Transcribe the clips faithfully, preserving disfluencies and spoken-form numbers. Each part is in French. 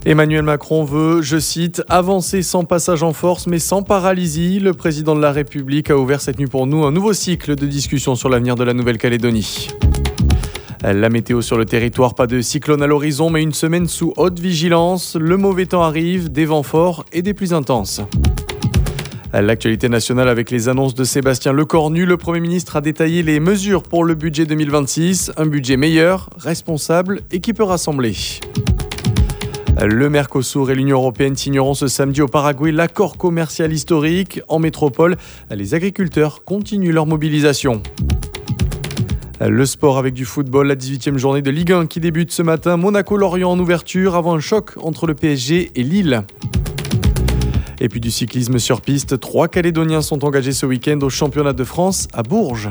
Emmanuel Macron veut, je cite, « avancer sans passage en force mais sans paralysie ». Le président de la République a ouvert cette nuit pour nous un nouveau cycle de discussion sur l'avenir de la Nouvelle-Calédonie. La météo sur le territoire, pas de cyclone à l'horizon, mais une semaine sous haute vigilance. Le mauvais temps arrive, des vents forts et des pluies intenses. L'actualité nationale avec les annonces de Sébastien Lecornu. Le Premier ministre a détaillé les mesures pour le budget deux mille vingt-six. Un budget meilleur, responsable et qui peut rassembler. Le Mercosur et l'Union européenne signeront ce samedi au Paraguay l'accord commercial historique. En métropole, les agriculteurs continuent leur mobilisation. Le sport avec du football, la dix-huitième journée de Ligue un qui débute ce matin. Monaco-Lorient en ouverture avant un choc entre le P S G et Lille. Et puis du cyclisme sur piste, trois Calédoniens sont engagés ce week-end au championnat de France à Bourges.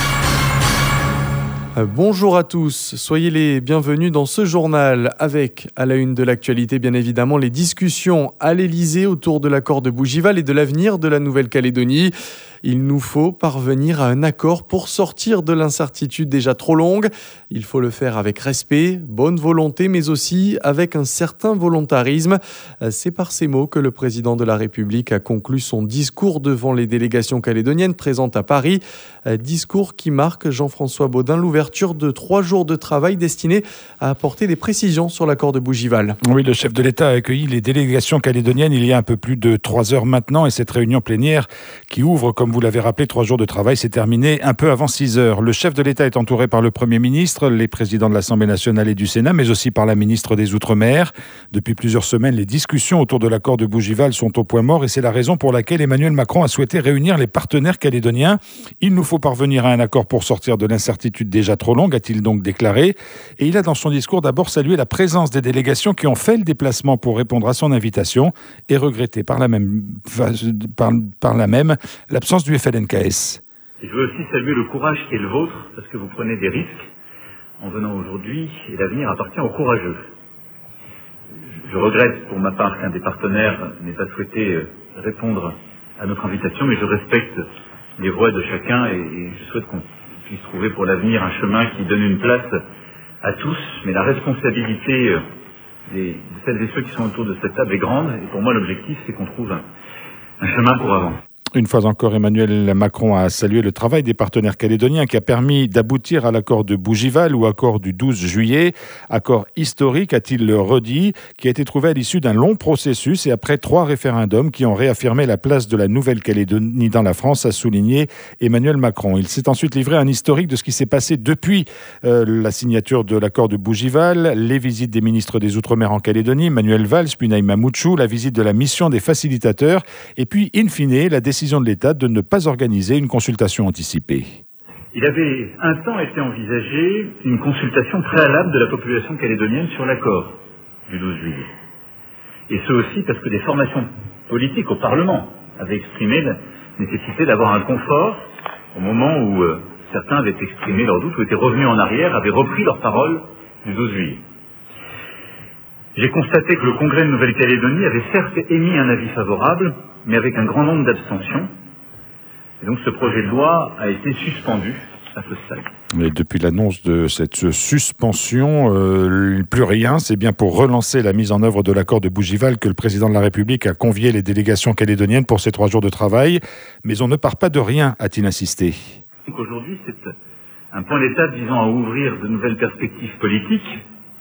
Bonjour à tous, soyez les bienvenus dans ce journal avec, à la une de l'actualité bien évidemment, les discussions à l'Elysée autour de l'accord de Bougival et de l'avenir de la Nouvelle-Calédonie. Il nous faut parvenir à un accord pour sortir de l'incertitude déjà trop longue. Il faut le faire avec respect, bonne volonté, mais aussi avec un certain volontarisme. C'est par ces mots que le président de la République a conclu son discours devant les délégations calédoniennes présentes à Paris. Discours qui marque, Jean-François Baudin, l'ouverture de trois jours de travail destinés à apporter des précisions sur l'accord de Bougival. Oui, le chef de l'État a accueilli les délégations calédoniennes il y a un peu plus de trois heures maintenant et cette réunion plénière qui ouvre, comme vous l'avez rappelé, trois jours de travail s'est terminée un peu avant six heures. Le chef de l'État est entouré par le Premier ministre, les présidents de l'Assemblée nationale et du Sénat, mais aussi par la ministre des Outre-mer. Depuis plusieurs semaines, les discussions autour de l'accord de Bougival sont au point mort et c'est la raison pour laquelle Emmanuel Macron a souhaité réunir les partenaires calédoniens. Il nous faut parvenir à un accord pour sortir de l'incertitude déjà trop longue, a-t-il donc déclaré. Et il a dans son discours d'abord salué la présence des délégations qui ont fait le déplacement pour répondre à son invitation et regretté par la même, par, par la même l'absence du F L N K S. Et je veux aussi saluer le courage qui est le vôtre, parce que vous prenez des risques en venant aujourd'hui, et l'avenir appartient aux courageux. Je regrette pour ma part qu'un des partenaires n'ait pas souhaité répondre à notre invitation, mais je respecte les voix de chacun et, et je souhaite qu'on puisse trouver pour l'avenir un chemin qui donne une place à tous, mais la responsabilité des, de celles et ceux qui sont autour de cette table est grande, et pour moi l'objectif c'est qu'on trouve un, un chemin pour avancer. Une fois encore, Emmanuel Macron a salué le travail des partenaires calédoniens qui a permis d'aboutir à l'accord de Bougival ou accord du douze juillet. Accord historique, a-t-il redit, qui a été trouvé à l'issue d'un long processus et après trois référendums qui ont réaffirmé la place de la Nouvelle-Calédonie dans la France, a souligné Emmanuel Macron. Il s'est ensuite livré un historique de ce qui s'est passé depuis euh, la signature de l'accord de Bougival, les visites des ministres des Outre-mer en Calédonie, Manuel Valls, puis Naïma Mouchou, la visite de la mission des facilitateurs et puis, in fine, la décision de l'État de ne pas organiser une consultation anticipée. Il avait un temps été envisagé une consultation préalable de la population calédonienne sur l'accord du douze juillet. Et ce aussi parce que des formations politiques au Parlement avaient exprimé la nécessité d'avoir un confort au moment où euh, certains avaient exprimé leurs doutes ou étaient revenus en arrière, avaient repris leurs paroles du douze juillet. J'ai constaté que le Congrès de Nouvelle-Calédonie avait certes émis un avis favorable, mais avec un grand nombre d'abstentions. Et donc ce projet de loi a été suspendu à ce stade. Mais depuis l'annonce de cette suspension, euh, plus rien. C'est bien pour relancer la mise en œuvre de l'accord de Bougival que le président de la République a convié les délégations calédoniennes pour ces trois jours de travail. Mais on ne part pas de rien, a-t-il insisté. Donc aujourd'hui, c'est un point d'étape visant à ouvrir de nouvelles perspectives politiques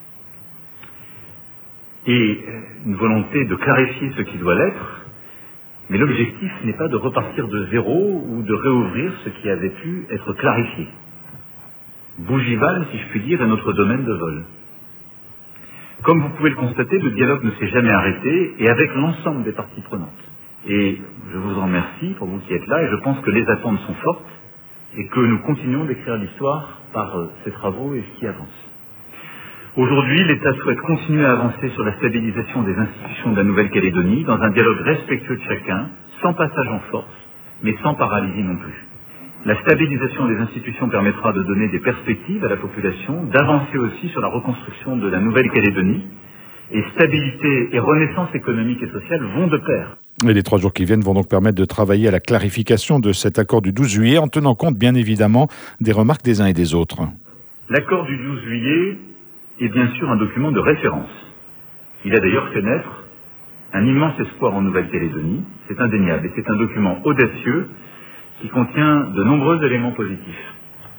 et une volonté de clarifier ce qui doit l'être. Mais l'objectif n'est pas de repartir de zéro ou de réouvrir ce qui avait pu être clarifié. Bougival, si je puis dire, est notre domaine de vol. Comme vous pouvez le constater, le dialogue ne s'est jamais arrêté et avec l'ensemble des parties prenantes. Et je vous en remercie pour vous qui êtes là et je pense que les attentes sont fortes et que nous continuons d'écrire l'histoire par euh, ces travaux et ce qui avance. Aujourd'hui, l'État souhaite continuer à avancer sur la stabilisation des institutions de la Nouvelle-Calédonie dans un dialogue respectueux de chacun, sans passage en force, mais sans paralysie non plus. La stabilisation des institutions permettra de donner des perspectives à la population, d'avancer aussi sur la reconstruction de la Nouvelle-Calédonie, et stabilité et renaissance économique et sociale vont de pair. Et les trois jours qui viennent vont donc permettre de travailler à la clarification de cet accord du douze juillet, en tenant compte bien évidemment des remarques des uns et des autres. L'accord du douze juillet est bien sûr un document de référence. Il a d'ailleurs fait naître un immense espoir en Nouvelle-Calédonie, c'est indéniable, et c'est un document audacieux qui contient de nombreux éléments positifs.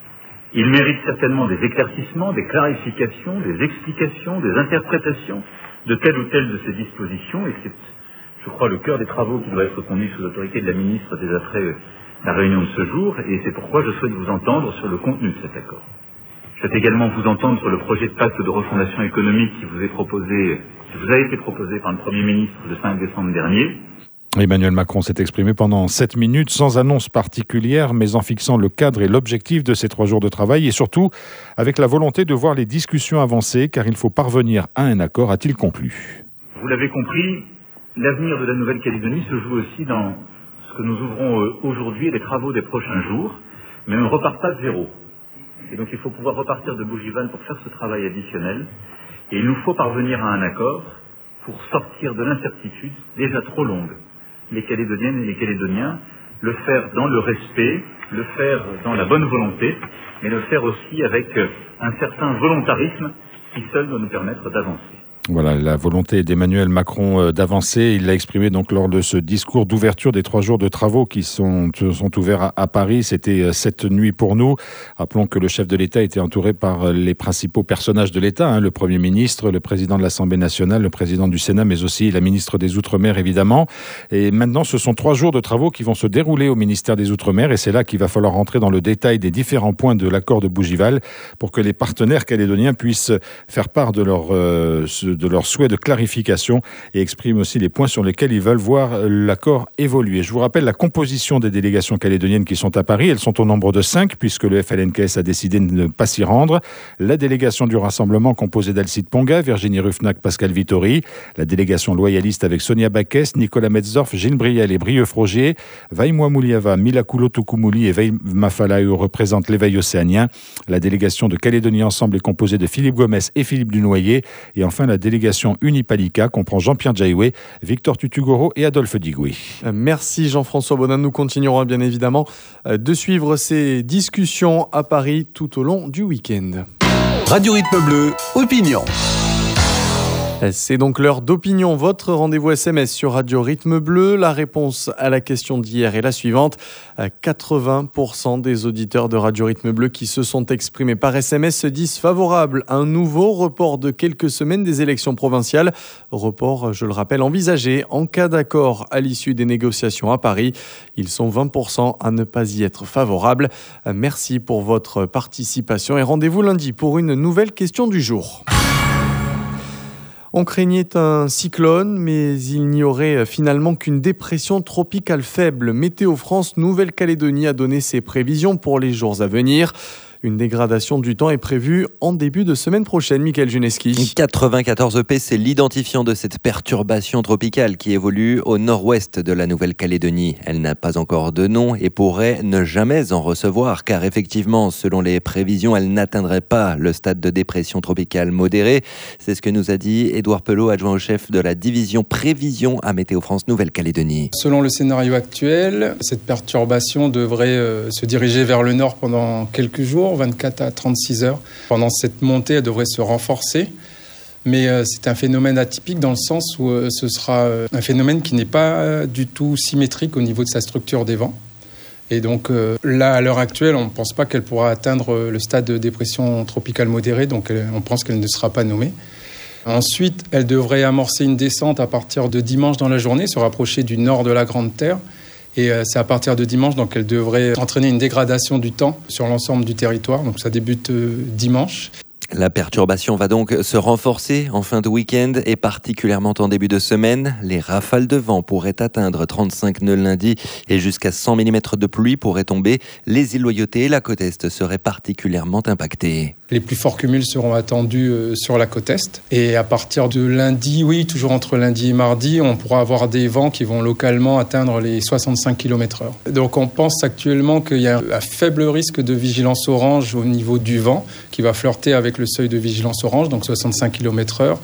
Il mérite certainement des éclaircissements, des clarifications, des explications, des interprétations de telle ou telle de ces dispositions, et c'est, je crois, le cœur des travaux qui doit être conduit sous l'autorité de la ministre dès après la réunion de ce jour, et c'est pourquoi je souhaite vous entendre sur le contenu de cet accord. Je souhaite également vous entendre sur le projet de pacte de refondation économique qui vous est proposé, qui vous a été proposé par le Premier ministre le cinq décembre dernier. Emmanuel Macron s'est exprimé pendant sept minutes sans annonce particulière, mais en fixant le cadre et l'objectif de ces trois jours de travail et surtout avec la volonté de voir les discussions avancer car il faut parvenir à un accord, a-t-il conclu. Vous l'avez compris, l'avenir de la Nouvelle-Calédonie se joue aussi dans ce que nous ouvrons aujourd'hui et les travaux des prochains jours, mais on ne repart pas de zéro. Et donc il faut pouvoir repartir de Bougival pour faire ce travail additionnel et il nous faut parvenir à un accord pour sortir de l'incertitude déjà trop longue. Les Calédoniennes et les Calédoniens, le faire dans le respect, le faire dans la bonne volonté, mais le faire aussi avec un certain volontarisme qui seul doit nous permettre d'avancer. Voilà la volonté d'Emmanuel Macron d'avancer. Il l'a exprimé donc lors de ce discours d'ouverture des trois jours de travaux qui sont, sont ouverts à, à Paris. C'était cette nuit pour nous. Rappelons que le chef de l'État était entouré par les principaux personnages de l'État, hein, le Premier ministre, le président de l'Assemblée nationale, le président du Sénat, mais aussi la ministre des Outre-mer, évidemment. Et maintenant, ce sont trois jours de travaux qui vont se dérouler au ministère des Outre-mer. Et c'est là qu'il va falloir rentrer dans le détail des différents points de l'accord de Bougival pour que les partenaires calédoniens puissent faire part de leur euh, de leur souhait de clarification et expriment aussi les points sur lesquels ils veulent voir l'accord évoluer. Je vous rappelle la composition des délégations calédoniennes qui sont à Paris. Elles sont au nombre de cinq puisque le F L N K S a décidé de ne pas s'y rendre. La délégation du Rassemblement composée d'Alcide Ponga, Virginie Ruffnac, Pascal Vittori. La délégation loyaliste avec Sonia Backes, Nicolas Metzdorf, Gilles Briel et Brieux Frogier. Vaimoua Mouliava, Milakulo Tukumuli et Veima Falaeu représentent l'éveil océanien. La délégation de Calédonie Ensemble est composée de Philippe Gomes et Philippe Dunoyer. Et enfin, la délégation Unipalika comprend Jean-Pierre Jaïoué, Victor Tutugoro et Adolphe Digoué. Merci Jean-François Bonin. Nous continuerons bien évidemment de suivre ces discussions à Paris tout au long du week-end. Radio Rythme Bleu, opinion. C'est donc l'heure d'opinion, votre rendez-vous S M S sur Radio Rythme Bleu. La réponse à la question d'hier est la suivante. quatre-vingts pour cent des auditeurs de Radio Rythme Bleu qui se sont exprimés par S M S se disent favorables à un nouveau report de quelques semaines des élections provinciales. Report, je le rappelle, envisagé en cas d'accord à l'issue des négociations à Paris. Ils sont vingt pour cent à ne pas y être favorables. Merci pour votre participation et rendez-vous lundi pour une nouvelle question du jour. On craignait un cyclone, mais il n'y aurait finalement qu'une dépression tropicale faible. Météo France Nouvelle-Calédonie a donné ses prévisions pour les jours à venir. Une dégradation du temps est prévue en début de semaine prochaine. Mickaël Juneski. quatre-vingt-quatorze P, c'est l'identifiant de cette perturbation tropicale qui évolue au nord-ouest de la Nouvelle-Calédonie. Elle n'a pas encore de nom et pourrait ne jamais en recevoir, car effectivement, selon les prévisions, elle n'atteindrait pas le stade de dépression tropicale modérée. C'est ce que nous a dit Édouard Pelot, adjoint au chef de la division prévision à Météo France Nouvelle-Calédonie. Selon le scénario actuel, cette perturbation devrait euh, se diriger vers le nord pendant quelques jours, vingt-quatre à trente-six heures. Pendant cette montée, elle devrait se renforcer. Mais euh, c'est un phénomène atypique dans le sens où euh, ce sera euh, un phénomène qui n'est pas euh, du tout symétrique au niveau de sa structure des vents. Et donc euh, là, à l'heure actuelle, on ne pense pas qu'elle pourra atteindre euh, le stade de dépression tropicale modérée, donc elle, on pense qu'elle ne sera pas nommée. Ensuite, elle devrait amorcer une descente à partir de dimanche dans la journée, se rapprocher du nord de la Grande Terre. Et c'est à partir de dimanche, donc elle devrait entraîner une dégradation du temps sur l'ensemble du territoire. Donc ça débute dimanche. La perturbation va donc se renforcer en fin de week-end et particulièrement en début de semaine. Les rafales de vent pourraient atteindre trente-cinq nœuds lundi et jusqu'à cent millimètres de pluie pourraient tomber. Les îles Loyauté et la côte Est seraient particulièrement impactées. Les plus forts cumuls seront attendus sur la côte Est. Et à partir de lundi, oui, toujours entre lundi et mardi, on pourra avoir des vents qui vont localement atteindre les soixante-cinq kilomètres heure. Donc on pense actuellement qu'il y a un faible risque de vigilance orange au niveau du vent qui va flirter avec le seuil de vigilance orange, donc soixante-cinq kilomètres heure.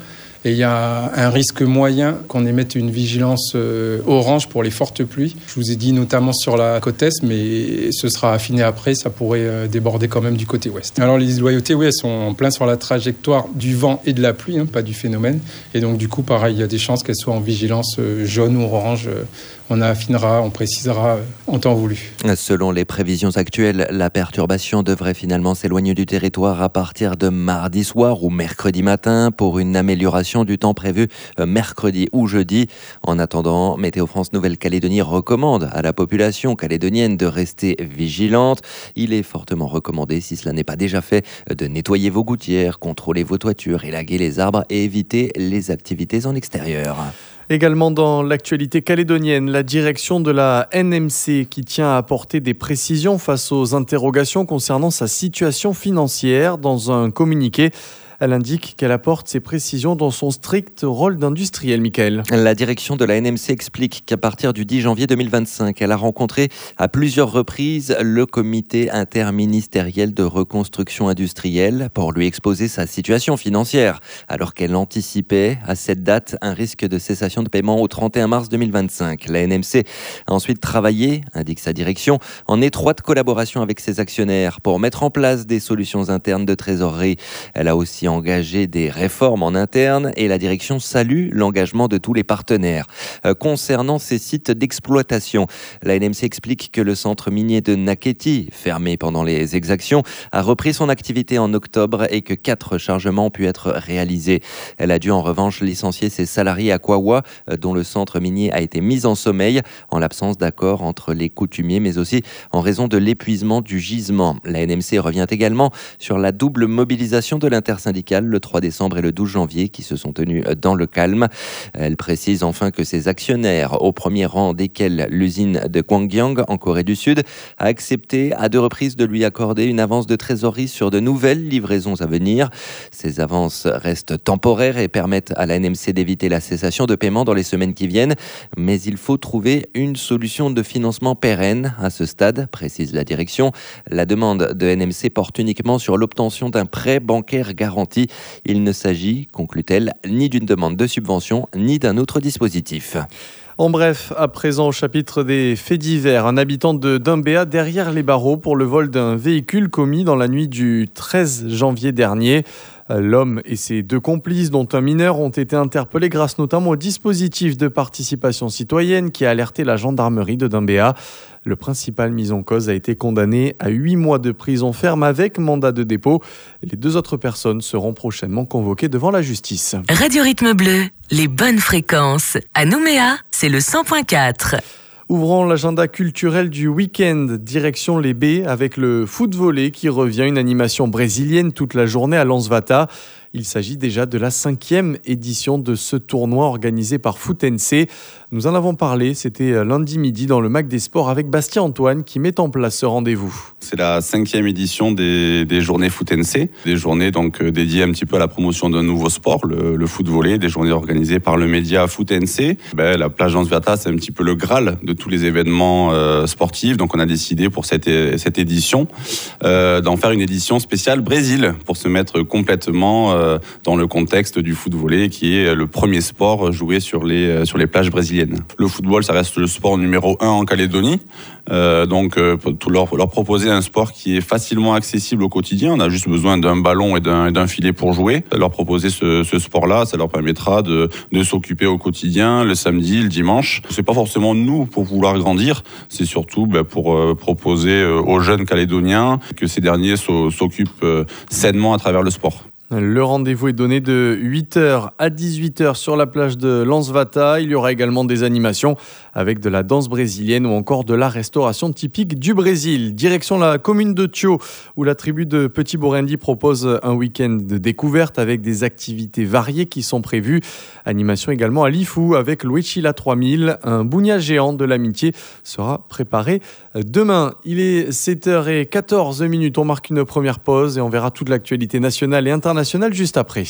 Et il y a un risque moyen qu'on émette une vigilance euh, orange pour les fortes pluies. Je vous ai dit notamment sur la côte est, mais ce sera affiné après, ça pourrait euh, déborder quand même du côté ouest. Alors les loyautés, oui, elles sont en plein sur la trajectoire du vent et de la pluie, hein, pas du phénomène. Et donc du coup, pareil, il y a des chances qu'elles soient en vigilance euh, jaune ou orange. Euh, on affinera, on précisera euh, en temps voulu. Selon les prévisions actuelles, la perturbation devrait finalement s'éloigner du territoire à partir de mardi soir ou mercredi matin pour une amélioration du temps prévu mercredi ou jeudi. En attendant, Météo France Nouvelle-Calédonie recommande à la population calédonienne de rester vigilante. Il est fortement recommandé, si cela n'est pas déjà fait, de nettoyer vos gouttières, contrôler vos toitures, élaguer les arbres et éviter les activités en extérieur. Également dans l'actualité calédonienne, la direction de la N M C qui tient à apporter des précisions face aux interrogations concernant sa situation financière. Dans un communiqué, elle indique qu'elle apporte ces précisions dans son strict rôle d'industriel, Michael. La direction de la N M C explique qu'à partir du dix janvier deux mille vingt-cinq, elle a rencontré à plusieurs reprises le comité interministériel de reconstruction industrielle pour lui exposer sa situation financière, alors qu'elle anticipait à cette date un risque de cessation de paiement au trente et un mars deux mille vingt-cinq. La N M C a ensuite travaillé, indique sa direction, en étroite collaboration avec ses actionnaires pour mettre en place des solutions internes de trésorerie. Elle a aussi engager des réformes en interne et la direction salue l'engagement de tous les partenaires. Euh, concernant ces sites d'exploitation, la N M C explique que le centre minier de Naketi, fermé pendant les exactions, a repris son activité en octobre et que quatre chargements ont pu être réalisés. Elle a dû en revanche licencier ses salariés à Kawa, euh, dont le centre minier a été mis en sommeil en l'absence d'accord entre les coutumiers, mais aussi en raison de l'épuisement du gisement. La N M C revient également sur la double mobilisation de l'intersyndicale le trois décembre et le douze janvier qui se sont tenus dans le calme. Elle précise enfin que ses actionnaires, au premier rang desquels l'usine de Gwangyang en Corée du Sud, a accepté à deux reprises de lui accorder une avance de trésorerie sur de nouvelles livraisons à venir. Ces avances restent temporaires et permettent à la N M C d'éviter la cessation de paiement dans les semaines qui viennent. Mais il faut trouver une solution de financement pérenne à ce stade, précise la direction. La demande de N M C porte uniquement sur l'obtention d'un prêt bancaire garanti. Il ne s'agit, conclut-elle, ni d'une demande de subvention, ni d'un autre dispositif. En bref, à présent au chapitre des faits divers, un habitant de Dumbéa derrière les barreaux pour le vol d'un véhicule commis dans la nuit du treize janvier dernier. L'homme et ses deux complices, dont un mineur, ont été interpellés grâce notamment au dispositif de participation citoyenne qui a alerté la gendarmerie de Dumbéa. Le principal mis en cause a été condamné à huit mois de prison ferme avec mandat de dépôt. Les deux autres personnes seront prochainement convoquées devant la justice. Radio Rythme Bleu, les bonnes fréquences. À Nouméa, c'est le cent point quatre. Ouvrons l'agenda culturel du week-end, direction les baies avec le foot volley qui revient, une animation brésilienne toute la journée à Lansvata. Il s'agit déjà de la cinquième édition de ce tournoi organisé par Foot N C. Nous en avons parlé, c'était lundi midi dans le Mac des Sports avec Bastien Antoine qui met en place ce rendez-vous. C'est la cinquième édition des, des journées Foot N C, des journées donc dédiées un petit peu à la promotion d'un nouveau sport, le, le foot volley, des journées organisées par le média Foot N C. Ben, la plage Lansvata, c'est un petit peu le Graal de tous les événements euh, sportifs, donc on a décidé pour cette, cette édition euh, d'en faire une édition spéciale Brésil pour se mettre complètement euh, dans le contexte du foot volley qui est le premier sport joué sur les, sur les plages brésiliennes. Le football, ça reste le sport numéro un en Calédonie, euh, donc euh, pour leur, leur proposer un sport qui est facilement accessible au quotidien. On a juste besoin d'un ballon et d'un, et d'un filet pour jouer. Leur proposer ce, ce sport-là, ça leur permettra de, de s'occuper au quotidien, le samedi, le dimanche. C'est pas forcément nous pour vouloir grandir, c'est surtout ben, pour euh, proposer euh, aux jeunes Calédoniens que ces derniers so, s'occupent euh, sainement à travers le sport. Le rendez-vous est donné de huit heures à dix-huit heures sur la plage de Lansvata. Il y aura également des animations avec de la danse brésilienne ou encore de la restauration typique du Brésil. Direction la commune de Thio, où la tribu de Petit Borendi propose un week-end de découverte avec des activités variées qui sont prévues. Animation également à Lifou avec l'Ouechila trois mille. Un bougna géant de l'amitié sera préparé demain. Il est sept heures quatorze minutes. On marque une première pause et on verra toute l'actualité nationale et internationale juste après.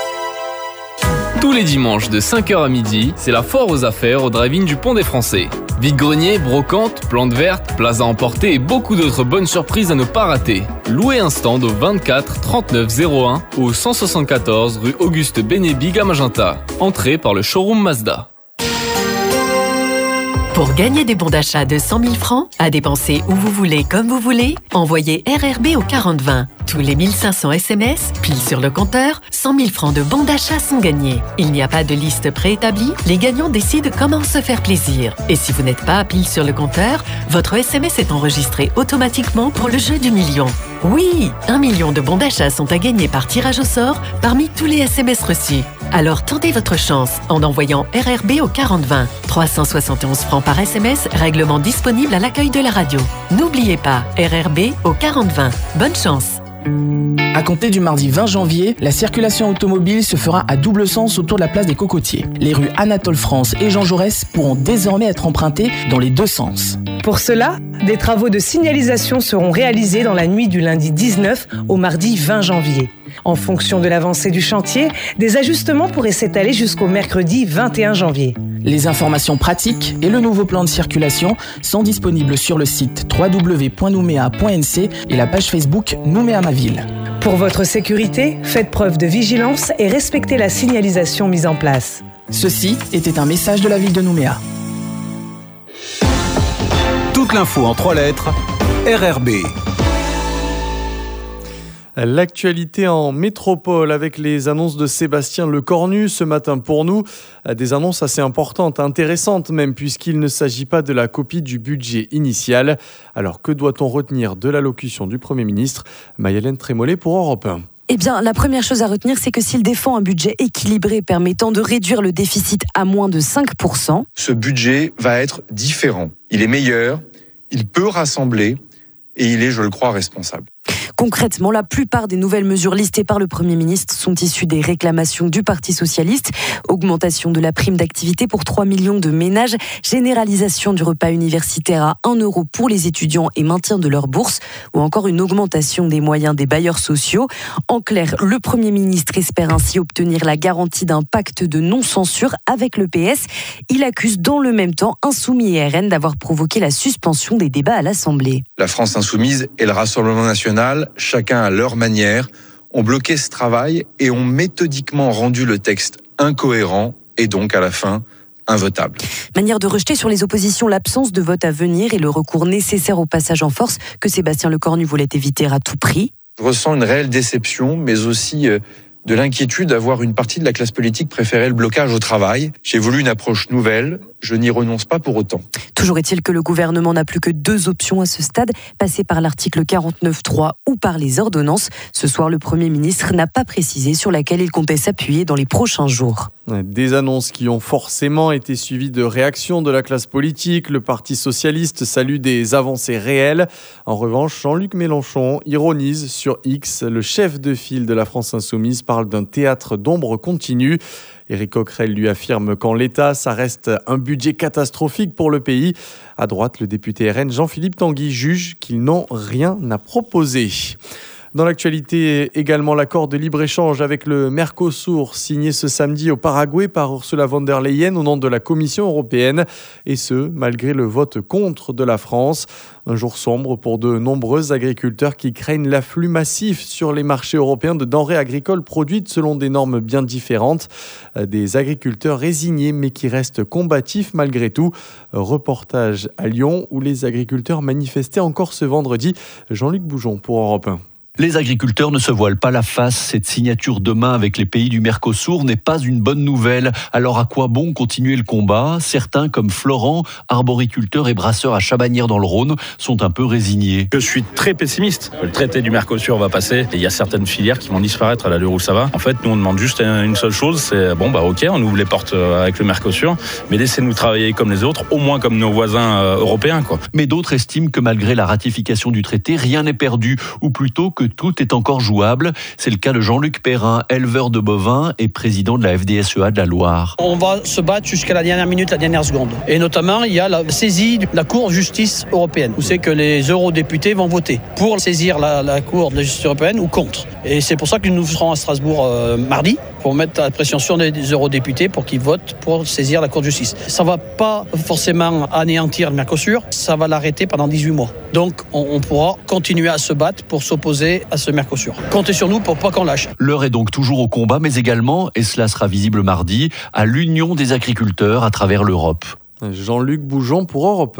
Tous les dimanches de cinq heures à midi, c'est la foire aux affaires au drive-in du Pont des Français. Vide-grenier, brocante, plantes vertes, places à emporter et beaucoup d'autres bonnes surprises à ne pas rater. Louez un stand au vingt-quatre trente-neuf zéro un ou cent soixante-quatorze rue Auguste Bénébig à Magenta. Entrée par le showroom Mazda. Pour gagner des bons d'achat de cent mille francs, à dépenser où vous voulez, comme vous voulez, envoyez R R B au quarante vingt. Tous les mille cinq cents S M S, pile sur le compteur, cent mille francs de bons d'achat sont gagnés. Il n'y a pas de liste préétablie, les gagnants décident comment se faire plaisir. Et si vous n'êtes pas pile sur le compteur, votre S M S est enregistré automatiquement pour le jeu du million. Oui, un million de bons d'achat sont à gagner par tirage au sort parmi tous les S M S reçus. Alors tentez votre chance en envoyant R R B au quarante vingt. trois cent soixante et onze francs par S M S, règlement disponible à l'accueil de la radio. N'oubliez pas, R R B au quarante vingt. Bonne chance. À compter du mardi vingt janvier, la circulation automobile se fera à double sens autour de la place des Cocotiers. Les rues Anatole France et Jean Jaurès pourront désormais être empruntées dans les deux sens. Pour cela, des travaux de signalisation seront réalisés dans la nuit du lundi dix-neuf au mardi vingt janvier. En fonction de l'avancée du chantier, des ajustements pourraient s'étaler jusqu'au mercredi vingt et un janvier. Les informations pratiques et le nouveau plan de circulation sont disponibles sur le site w w w point nouméa point n c et la page Facebook Nouméa ma ville. Pour votre sécurité, faites preuve de vigilance et respectez la signalisation mise en place. Ceci était un message de la ville de Nouméa. Toute l'info en trois lettres, R R B. L'actualité en métropole avec les annonces de Sébastien Lecornu ce matin pour nous. Des annonces assez importantes, intéressantes même, puisqu'il ne s'agit pas de la copie du budget initial. Alors que doit-on retenir de l'allocution du Premier ministre ? Maïlène Trémollet pour Europe un. Eh bien, la première chose à retenir, c'est que s'il défend un budget équilibré permettant de réduire le déficit à moins de cinq pour cent... Ce budget va être différent. Il est meilleur, il peut rassembler et il est, je le crois, responsable. Concrètement, la plupart des nouvelles mesures listées par le Premier ministre sont issues des réclamations du Parti socialiste. Augmentation de la prime d'activité pour trois millions de ménages, généralisation du repas universitaire à un euro pour les étudiants et maintien de leur bourse, ou encore une augmentation des moyens des bailleurs sociaux. En clair, le Premier ministre espère ainsi obtenir la garantie d'un pacte de non-censure avec le P S. Il accuse dans le même temps Insoumis et R N d'avoir provoqué la suspension des débats à l'Assemblée. La France insoumise et le Rassemblement national, chacun à leur manière, ont bloqué ce travail et ont méthodiquement rendu le texte incohérent et donc à la fin invotable. Manière de rejeter sur les oppositions l'absence de vote à venir et le recours nécessaire au passage en force que Sébastien Lecornu voulait éviter à tout prix. Je ressens une réelle déception, mais aussi de l'inquiétude d'avoir une partie de la classe politique préférer le blocage au travail. J'ai voulu une approche nouvelle, je n'y renonce pas pour autant. Toujours est-il que le gouvernement n'a plus que deux options à ce stade, passer par l'article quarante-neuf trois ou par les ordonnances. Ce soir, le Premier ministre n'a pas précisé sur laquelle il comptait s'appuyer dans les prochains jours. Des annonces qui ont forcément été suivies de réactions de la classe politique. Le Parti socialiste salue des avancées réelles. En revanche, Jean-Luc Mélenchon ironise sur X. Le chef de file de la France insoumise parle d'un théâtre d'ombre continu. Éric Coquerel lui affirme qu'en l'état, ça reste un budget catastrophique pour le pays. À droite, le député R N Jean-Philippe Tanguy juge qu'ils n'ont rien à proposer. Dans l'actualité, également l'accord de libre-échange avec le Mercosur, signé ce samedi au Paraguay par Ursula von der Leyen au nom de la Commission européenne, et ce, malgré le vote contre de la France. Un jour sombre pour de nombreux agriculteurs qui craignent l'afflux massif sur les marchés européens de denrées agricoles produites selon des normes bien différentes. Des agriculteurs résignés mais qui restent combatifs malgré tout. Reportage à Lyon où les agriculteurs manifestaient encore ce vendredi. Jean-Luc Boujon pour Europe un. Les agriculteurs ne se voilent pas la face. Cette signature demain avec les pays du Mercosur n'est pas une bonne nouvelle. Alors à quoi bon continuer le combat ? Certains, comme Florent, arboriculteur et brasseur à Chabagnières dans le Rhône, sont un peu résignés. Je suis très pessimiste. Le traité du Mercosur va passer et il y a certaines filières qui vont disparaître à l'allure où ça va. En fait, nous on demande juste une seule chose, c'est bon bah ok, on ouvre les portes avec le Mercosur, mais laissez-nous travailler comme les autres, au moins comme nos voisins européens, quoi. Mais d'autres estiment que malgré la ratification du traité, rien n'est perdu, ou plutôt que tout est encore jouable. C'est le cas de Jean-Luc Perrin, éleveur de bovins et président de la F D S E A de la Loire. On va se battre jusqu'à la dernière minute, la dernière seconde. Et notamment, il y a la saisie de la Cour de justice européenne. Vous savez que les eurodéputés vont voter pour saisir la, la Cour de justice européenne ou contre. Et c'est pour ça que nous serons à Strasbourg euh, mardi, pour mettre la pression sur les eurodéputés pour qu'ils votent pour saisir la Cour de justice. Ça ne va pas forcément anéantir le Mercosur, ça va l'arrêter pendant dix-huit mois. Donc on, on pourra continuer à se battre pour s'opposer à ce Mercosur. Comptez sur nous pour pas qu'on lâche. L'heure est donc toujours au combat, mais également, et cela sera visible mardi, à l'Union des agriculteurs à travers l'Europe. Jean-Luc Bougeon pour Europe.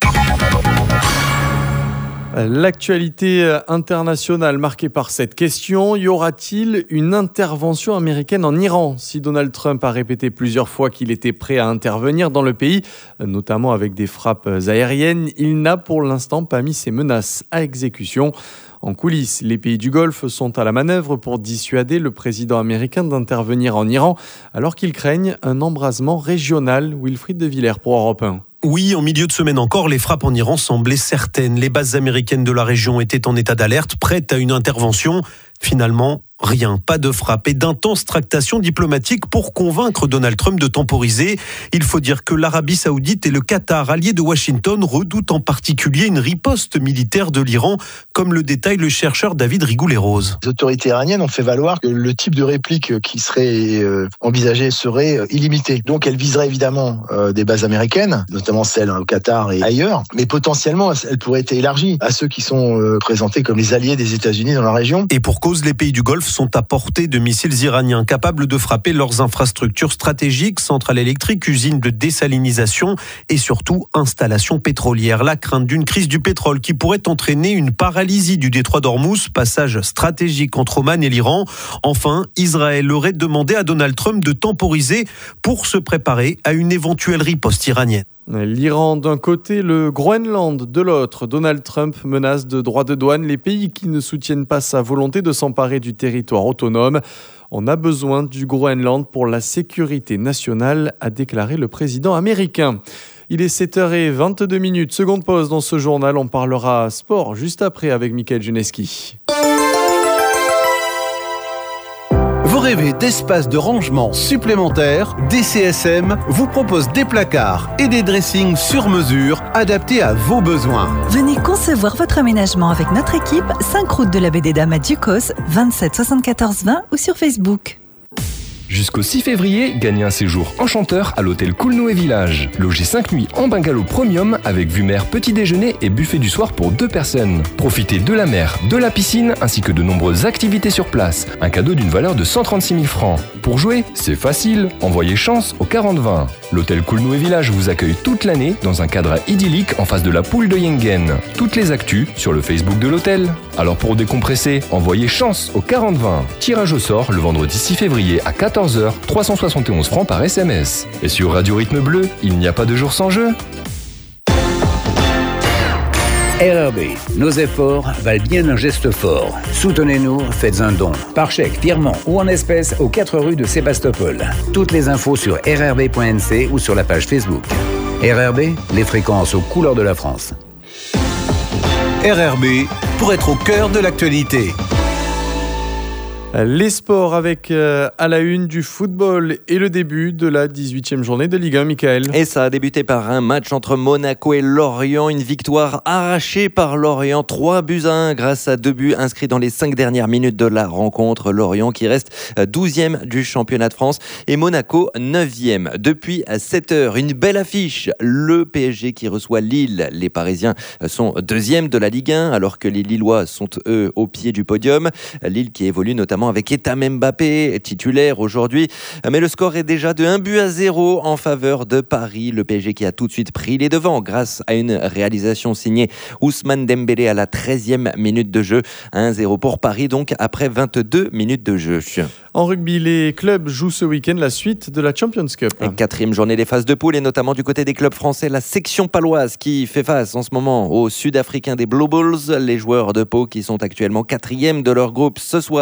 L'actualité internationale marquée par cette question, y aura-t-il une intervention américaine en Iran ? Si Donald Trump a répété plusieurs fois qu'il était prêt à intervenir dans le pays, notamment avec des frappes aériennes, il n'a pour l'instant pas mis ses menaces à exécution. En coulisses, les pays du Golfe sont à la manœuvre pour dissuader le président américain d'intervenir en Iran, alors qu'ils craignent un embrasement régional. Wilfried de Villers pour Europe un. Oui, en milieu de semaine encore, les frappes en Iran semblaient certaines. Les bases américaines de la région étaient en état d'alerte, prêtes à une intervention. Finalement, rien, pas de frappe et d'intenses tractations diplomatiques pour convaincre Donald Trump de temporiser. Il faut dire que l'Arabie Saoudite et le Qatar, alliés de Washington, redoutent en particulier une riposte militaire de l'Iran, comme le détaille le chercheur David Rigoulé-Rose. Les autorités iraniennes ont fait valoir que le type de réplique qui serait euh, envisagé serait euh, illimité. Donc elle viserait évidemment euh, des bases américaines, notamment celles au Qatar et ailleurs, mais potentiellement elle pourrait être élargie à ceux qui sont euh, présentés comme les alliés des États-Unis dans la région. Et pour cause, les pays du Golfe sont à portée de missiles iraniens capables de frapper leurs infrastructures stratégiques, centrales électriques, usines de désalinisation et surtout installations pétrolières. La crainte d'une crise du pétrole qui pourrait entraîner une paralysie du détroit d'Ormuz, passage stratégique entre Oman et l'Iran. Enfin, Israël aurait demandé à Donald Trump de temporiser pour se préparer à une éventuelle riposte iranienne. L'Iran d'un côté, le Groenland de l'autre. Donald Trump menace de droits de douane les pays qui ne soutiennent pas sa volonté de s'emparer du territoire autonome. On a besoin du Groenland pour la sécurité nationale, a déclaré le président américain. Il est sept heures vingt-deux minutes. Seconde pause dans ce journal. On parlera sport juste après avec Mickaël Juneski. Vous rêvez d'espace de rangement supplémentaires ? D C S M vous propose des placards et des dressings sur mesure adaptés à vos besoins. Venez concevoir votre aménagement avec notre équipe, cinq route de la Baie des Dames à Ducos, vingt-sept soixante-quatorze vingt ou sur Facebook. Jusqu'au six février, gagnez un séjour enchanteur à l'hôtel Coulnoë Village. Logez cinq nuits en bungalow premium avec vue mer, petit déjeuner et buffet du soir pour deux personnes. Profitez de la mer, de la piscine ainsi que de nombreuses activités sur place. Un cadeau d'une valeur de cent trente-six mille francs. Pour jouer, c'est facile. Envoyez chance au quarante vingt. L'hôtel Coulnoë Village vous accueille toute l'année dans un cadre idyllique en face de la poule de Yengen. Toutes les actus sur le Facebook de l'hôtel. Alors pour décompresser, envoyez chance au quarante vingt. Tirage au sort le vendredi six février à quatorze heures, trois cent soixante et onze francs par S M S. Et sur Radio Rythme Bleu, il n'y a pas de jour sans jeu. R R B, nos efforts valent bien un geste fort. Soutenez-nous, faites un don. Par chèque, virement ou en espèces aux quatre rues de Sébastopol. Toutes les infos sur r r b point n c ou sur la page Facebook. R R B, les fréquences aux couleurs de la France. R R B, pour être au cœur de l'actualité. Les sports avec euh, à la une du football et le début de la dix-huitième journée de Ligue un, Mickaël. Et ça a débuté par un match entre Monaco et Lorient, une victoire arrachée par Lorient, trois buts à un grâce à deux buts inscrits dans les cinq dernières minutes de la rencontre. Lorient qui reste douzième du championnat de France et Monaco neuvième. Depuis sept heures, une belle affiche, le P S G qui reçoit Lille. Les Parisiens sont deuxième de la Ligue un alors que les Lillois sont eux au pied du podium. Lille qui évolue notamment avec Etam Mbappé, titulaire aujourd'hui. Mais le score est déjà de un but à zéro en faveur de Paris. Le P S G qui a tout de suite pris les devants grâce à une réalisation signée Ousmane Dembélé à la treizième minute de jeu. un zéro pour Paris, donc après vingt-deux minutes de jeu. En rugby, les clubs jouent ce week-end la suite de la Champions Cup. Et quatrième journée des phases de poule et notamment du côté des clubs français, la section paloise qui fait face en ce moment aux Sud-Africains des Blue Bulls. Les joueurs de Pau qui sont actuellement quatrième de leur groupe ce soir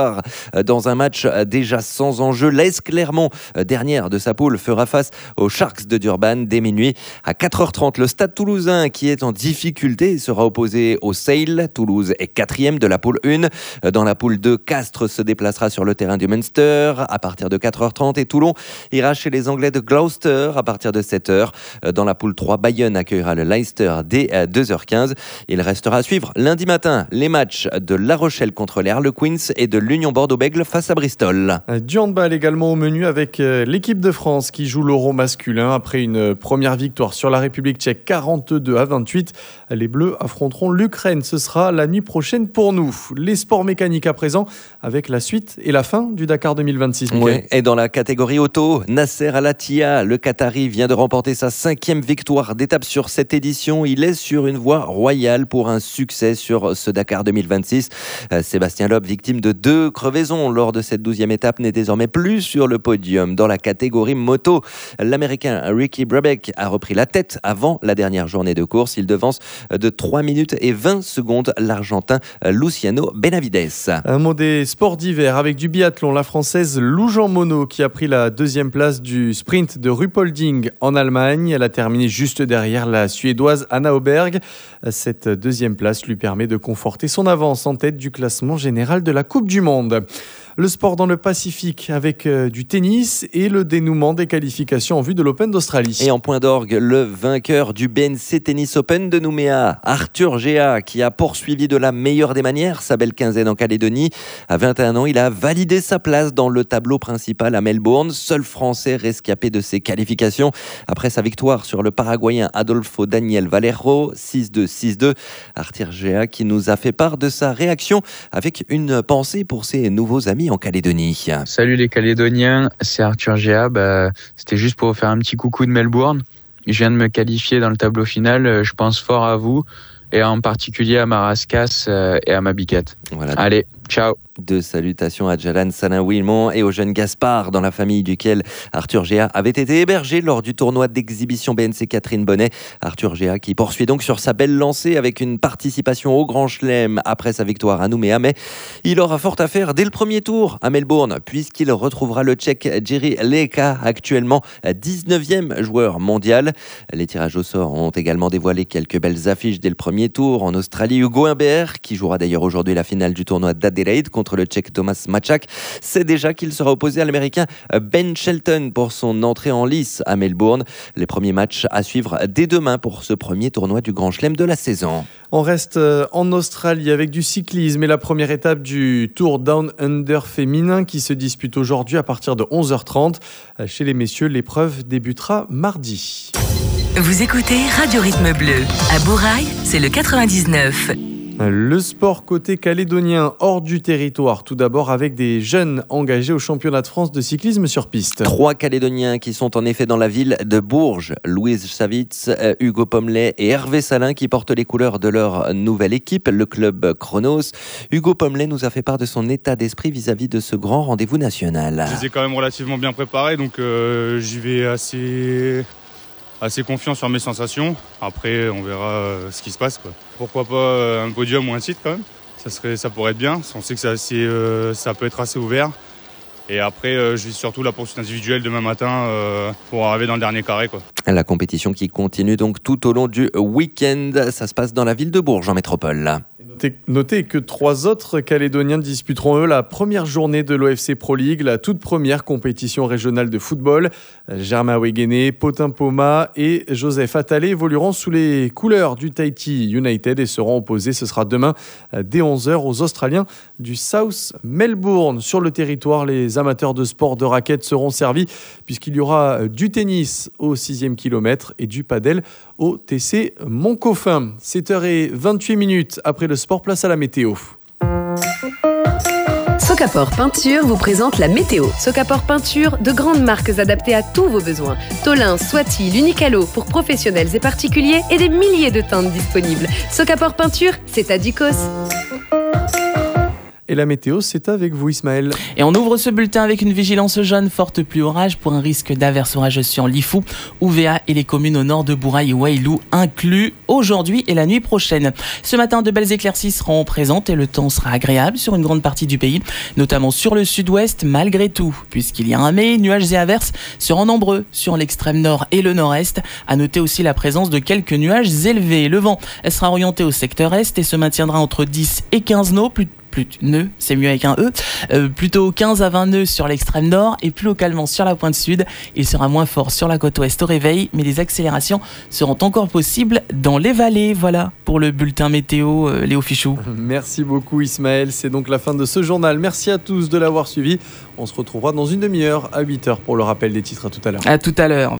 dans un match déjà sans enjeu. L'A S Clermont, dernière de sa poule, fera face aux Sharks de Durban dès minuit. À quatre heures trente, le Stade Toulousain, qui est en difficulté, sera opposé au Sale. Toulouse est quatrième de la poule un. Dans la poule deux, Castres se déplacera sur le terrain du Munster à partir de quatre heures trente et Toulon ira chez les Anglais de Gloucester à partir de sept heures. Dans la poule trois, Bayonne accueillera le Leicester dès deux heures quinze. Il restera à suivre lundi matin les matchs de La Rochelle contre les Harlequins et de l'Union Bordeaux-Bègles face à Bristol. Du handball également au menu avec l'équipe de France qui joue l'Euro masculin après une première victoire sur la République tchèque quarante-deux à vingt-huit. Les Bleus affronteront l'Ukraine. Ce sera la nuit prochaine pour nous. Les sports mécaniques à présent avec la suite et la fin du Dakar deux mille vingt-six. Oui, et dans la catégorie auto, Nasser Al-Attiyah, le Qatari, vient de remporter sa cinquième victoire d'étape sur cette édition. Il est sur une voie royale pour un succès sur ce Dakar deux mille vingt-six. Sébastien Loeb, victime de deux crevaisons lors de cette douzième étape, n'est désormais plus sur le podium. Dans la catégorie moto, l'Américain Ricky Brabec a repris la tête avant la dernière journée de course. Il devance de trois minutes et vingt secondes l'Argentin Luciano Benavides. Un mot des sports d'hiver avec du biathlon. La Française Lou Jean Monod qui a pris la deuxième place du sprint de Ruhpolding en Allemagne. Elle a terminé juste derrière la Suédoise Anna Oberg. Cette deuxième place lui permet de conforter son avance en tête du classement général de la Coupe du Monde. Le sport dans le Pacifique avec euh, du tennis et le dénouement des qualifications en vue de l'Open d'Australie. Et en point d'orgue, le vainqueur du B N C Tennis Open de Nouméa, Arthur Géa, qui a poursuivi de la meilleure des manières sa belle quinzaine en Calédonie. À vingt et un ans, il a validé sa place dans le tableau principal à Melbourne, seul Français rescapé de ses qualifications. Après sa victoire sur le Paraguayen Adolfo Daniel Valero, six deux six deux. Arthur Géa qui nous a fait part de sa réaction avec une pensée pour ses nouveaux amis en Calédonie. Salut les Calédoniens, c'est Arthur Géa. Bah, c'était juste pour vous faire un petit coucou de Melbourne. Je viens de me qualifier dans le tableau final. Je pense fort à vous et en particulier à ma rascasse et à ma biquette. Voilà. Allez, ciao. De salutations à Jalan Sanin-Wilmont et au jeune Gaspard, dans la famille duquel Arthur Géa avait été hébergé lors du tournoi d'exhibition B N C Catherine Bonnet. Arthur Géa qui poursuit donc sur sa belle lancée avec une participation au Grand Chelem après sa victoire à Nouméa. Mais il aura fort à faire dès le premier tour à Melbourne puisqu'il retrouvera le Tchèque Jiří Leka, actuellement dix-neuvième joueur mondial. Les tirages au sort ont également dévoilé quelques belles affiches dès le premier tour. En Australie, Hugo Humbert, qui jouera d'ailleurs aujourd'hui la finale du tournoi d'Adelaide contre le Tchèque Thomas Mačák, sait déjà qu'il sera opposé à l'Américain Ben Shelton pour son entrée en lice à Melbourne. Les premiers matchs à suivre dès demain pour ce premier tournoi du Grand Chelem de la saison. On reste en Australie avec du cyclisme et la première étape du Tour Down Under féminin qui se dispute aujourd'hui à partir de onze heures trente. Chez les messieurs, l'épreuve débutera mardi. Vous écoutez Radio Rythme Bleu. À Bourail, c'est le quatre-vingt-dix-neuf. Le sport côté calédonien hors du territoire, tout d'abord avec des jeunes engagés au championnat de France de cyclisme sur piste. Trois Calédoniens qui sont en effet dans la ville de Bourges. Louise Savitz, Hugo Pommelet et Hervé Salin qui portent les couleurs de leur nouvelle équipe, le club Chronos. Hugo Pommelet nous a fait part de son état d'esprit vis-à-vis de ce grand rendez-vous national. Je les ai quand même relativement bien préparés, donc euh, j'y vais assez... assez confiant sur mes sensations. Après, on verra euh, ce qui se passe, quoi. Pourquoi pas euh, un podium ou un titre, quand même. Ça, serait, ça pourrait être bien. On sait que ça, c'est, euh, ça peut être assez ouvert. Et après, euh, je vis surtout la poursuite individuelle demain matin euh, pour arriver dans le dernier carré, quoi. La compétition qui continue donc tout au long du week-end. Ça se passe dans la ville de Bourges, en métropole. Notez que trois autres Calédoniens disputeront eux la première journée de l'O F C Pro League, la toute première compétition régionale de football. Germain Weguené, Potin Poma et Joseph Attalé évolueront sous les couleurs du Tahiti United et seront opposés, ce sera demain dès onze heures aux Australiens du South Melbourne. Sur le territoire, les amateurs de sport de raquettes seront servis puisqu'il y aura du tennis au sixième kilomètre et du padel au T C Montcoffin. sept heures vingt-huit minutes après le sport, place à la météo. Socapor Peinture vous présente la météo. Socapor Peinture, de grandes marques adaptées à tous vos besoins. Tolin, Swati, l'Unicalo pour professionnels et particuliers et des milliers de teintes disponibles. Socapor Peinture, c'est à Ducos. Et la météo, c'est avec vous Ismaël. Et on ouvre ce bulletin avec une vigilance jaune, forte pluie orage pour un risque d'averse orageuse sur Lifou, Ouvéa et les communes au nord de Bourail et Wailou inclus aujourd'hui et la nuit prochaine. Ce matin, de belles éclaircies seront présentes et le temps sera agréable sur une grande partie du pays, notamment sur le sud-ouest malgré tout, puisqu'il y a un mais, nuages et averses seront nombreux sur l'extrême nord et le nord-est. À noter aussi la présence de quelques nuages élevés. Le vent sera orienté au secteur est et se maintiendra entre dix et quinze nœuds, plus plus nœuds, c'est mieux avec un E, euh, plutôt quinze à vingt nœuds sur l'extrême nord et plus localement sur la pointe sud. Il sera moins fort sur la côte ouest au réveil, mais les accélérations seront encore possibles dans les vallées. Voilà pour le bulletin météo, euh, Léo Fichou. Merci beaucoup Ismaël, c'est donc la fin de ce journal. Merci à tous de l'avoir suivi. On se retrouvera dans une demi-heure à huit heures pour le rappel des titres. À tout à l'heure. À tout à l'heure.